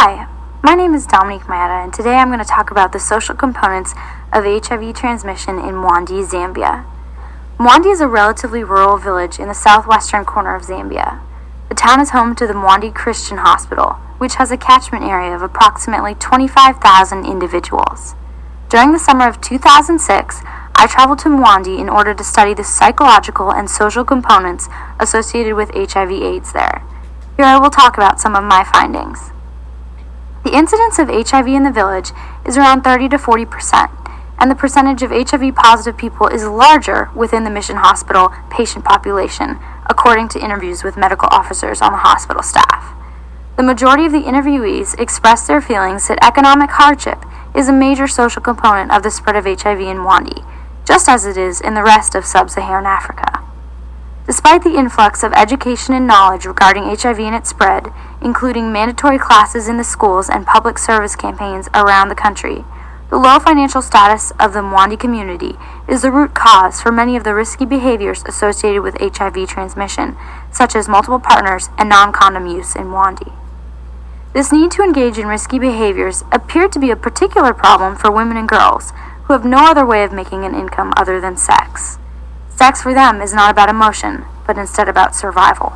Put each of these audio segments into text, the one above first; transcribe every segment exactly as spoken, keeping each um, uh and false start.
Hi, my name is Dominique Maeda, and today I'm going to talk about the social components of H I V transmission in Mwandi, Zambia. Mwandi is a relatively rural village in the southwestern corner of Zambia. The town is home to the Mwandi Christian Hospital, which has a catchment area of approximately twenty-five thousand individuals. During the summer of two thousand six, I traveled to Mwandi in order to study the psychological and social components associated with H I V AIDS there. Here I will talk about some of my findings. The incidence of H I V in the village is around thirty to forty percent, and the percentage of H I V positive people is larger within the Mission Hospital patient population, according to interviews with medical officers on the hospital staff. The majority of the interviewees expressed their feelings that economic hardship is a major social component of the spread of H I V in Mwandi, just as it is in the rest of sub-Saharan Africa. Despite the influx of education and knowledge regarding H I V and its spread, including mandatory classes in the schools and public service campaigns around the country, the low financial status of the Mwandi community is the root cause for many of the risky behaviors associated with H I V transmission, such as multiple partners and non-condom use in Mwandi. This need to engage in risky behaviors appeared to be a particular problem for women and girls who have no other way of making an income other than sex. Sex for them is not about emotion, but instead about survival.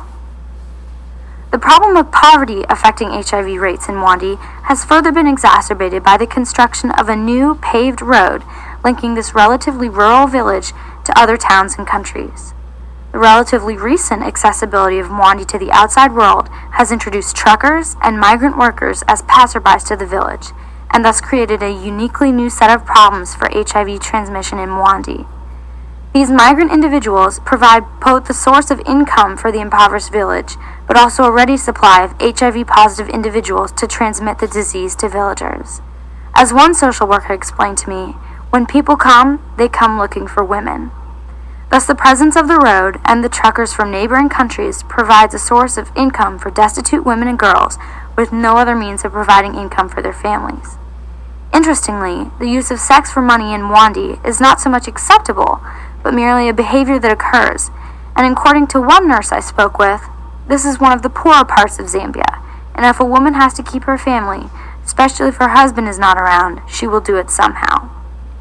The problem of poverty affecting H I V rates in Mwandi has further been exacerbated by the construction of a new paved road linking this relatively rural village to other towns and countries. The relatively recent accessibility of Mwandi to the outside world has introduced truckers and migrant workers as passerbys to the village, and thus created a uniquely new set of problems for H I V transmission in Mwandi. These migrant individuals provide both the source of income for the impoverished village, but also a ready supply of H I V-positive individuals to transmit the disease to villagers. As one social worker explained to me, when people come, they come looking for women. Thus, the presence of the road and the truckers from neighboring countries provides a source of income for destitute women and girls with no other means of providing income for their families. Interestingly, the use of sex for money in Mwandi is not so much acceptable, but merely a behavior that occurs, and according to one nurse I spoke with, this is one of the poorer parts of Zambia, and if a woman has to keep her family, especially if her husband is not around, she will do it somehow.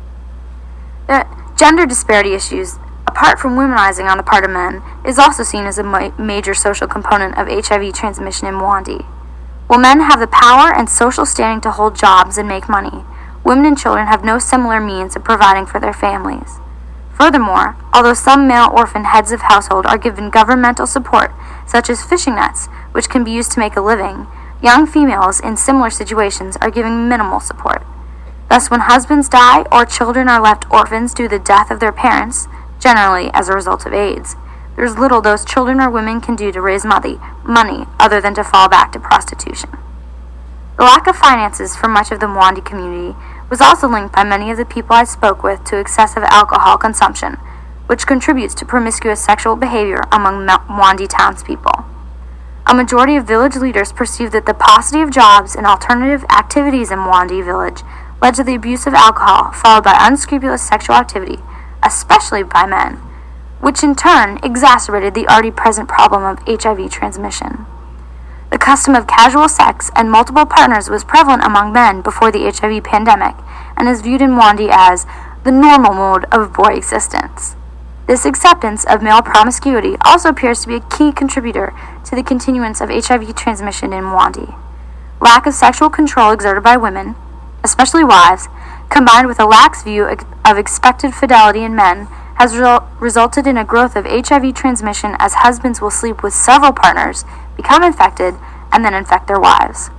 The gender disparity issues, apart from womanizing on the part of men, is also seen as a ma- major social component of H I V transmission in Mwandi. While men have the power and social standing to hold jobs and make money, women and children have no similar means of providing for their families. Furthermore, although some male orphan heads of household are given governmental support, such as fishing nets, which can be used to make a living, young females in similar situations are given minimal support. Thus, when husbands die or children are left orphans due to the death of their parents, generally as a result of AIDS, there is little those children or women can do to raise money, money other than to fall back to prostitution. The lack of finances for much of the Mwandi community was also linked by many of the people I spoke with to excessive alcohol consumption, which contributes to promiscuous sexual behavior among Mwandi townspeople. A majority of village leaders perceived that the paucity of jobs and alternative activities in Mwandi village led to the abuse of alcohol, followed by unscrupulous sexual activity, especially by men, which in turn exacerbated the already present problem of H I V transmission. The custom of casual sex and multiple partners was prevalent among men before the H I V pandemic and is viewed in Mwandi as the normal mode of boy existence. This acceptance of male promiscuity also appears to be a key contributor to the continuance of H I V transmission in Mwandi. Lack of sexual control exerted by women, especially wives, combined with a lax view of expected fidelity in men, has re- resulted in a growth of H I V transmission as husbands will sleep with several partners, become infected, and then infect their wives.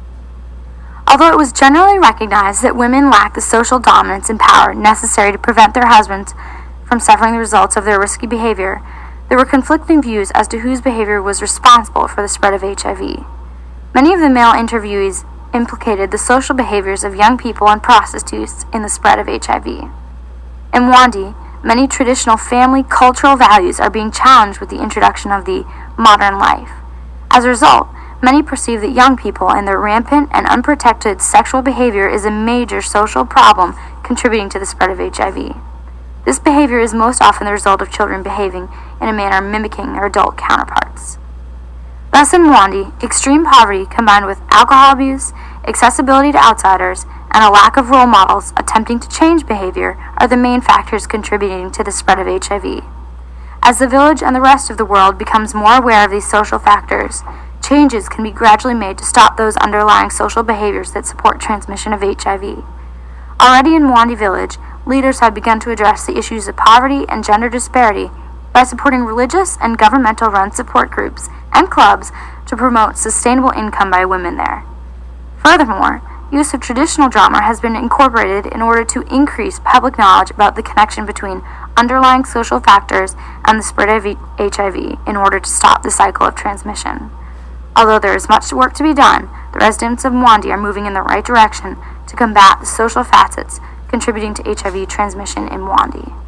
Although it was generally recognized that women lack the social dominance and power necessary to prevent their husbands from suffering the results of their risky behavior, there were conflicting views as to whose behavior was responsible for the spread of H I V. Many of the male interviewees implicated the social behaviors of young people and prostitutes in the spread of H I V. In Mwandi, many traditional family cultural values are being challenged with the introduction of the modern life. As a result, many perceive that young people and their rampant and unprotected sexual behavior is a major social problem contributing to the spread of H I V. This behavior is most often the result of children behaving in a manner mimicking their adult counterparts. Thus, in Mwandi, extreme poverty combined with alcohol abuse, accessibility to outsiders, and a lack of role models attempting to change behavior are the main factors contributing to the spread of H I V. As the village and the rest of the world becomes more aware of these social factors, changes can be gradually made to stop those underlying social behaviors that support transmission of H I V. Already in Mwandi Village, leaders have begun to address the issues of poverty and gender disparity by supporting religious and governmental-run support groups and clubs to promote sustainable income by women there. Furthermore, use of traditional drama has been incorporated in order to increase public knowledge about the connection between underlying social factors and the spread of H I V in order to stop the cycle of transmission. Although there is much work to be done, the residents of Mwandi are moving in the right direction to combat the social facets contributing to H I V transmission in Mwandi.